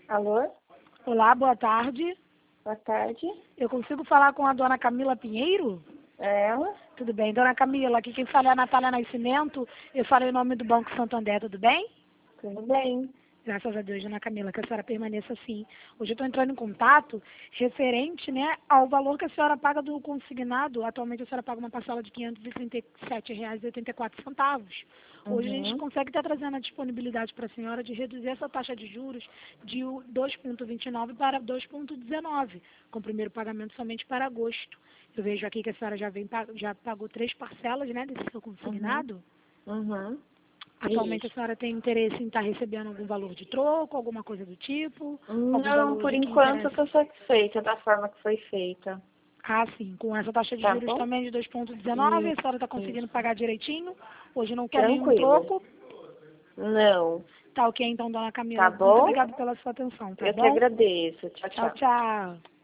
Alô? Olá, boa tarde. Boa tarde. Eu consigo falar com a dona Camila Pinheiro? É ela? Tudo bem. Dona Camila, aqui quem fala é a Natália Nascimento. Eu falei o nome do Banco Santander, tudo bem? Tudo bem. Graças a Deus, dona Camila, que a senhora permaneça assim. Hoje eu estou entrando em contato referente, né, ao valor que a senhora paga do consignado. Atualmente a senhora paga uma parcela de R$ 537,84. Hoje a gente consegue estar trazendo a disponibilidade para a senhora de reduzir essa taxa de juros de 2,29 para 2,19, com o primeiro pagamento somente para agosto. Eu vejo aqui que a senhora já pagou 3 parcelas, né, desse seu consignado. Atualmente a Isso. senhora tem interesse em estar recebendo algum valor de troco, alguma coisa do tipo? Algum Não, valor por hoje que enquanto eu interessa? tô satisfeita da forma que foi feita. Ah, sim. Com essa taxa de Tá juros bom? também de 2,19, a senhora está conseguindo Isso. pagar direitinho? Hoje não quer nenhum Tranquilo. troco? Não. Tá ok, então, dona Tá Camila. Muito bom? obrigada pela sua atenção, tá Eu que bom? agradeço. Tchau, Tchau, tchau. tchau.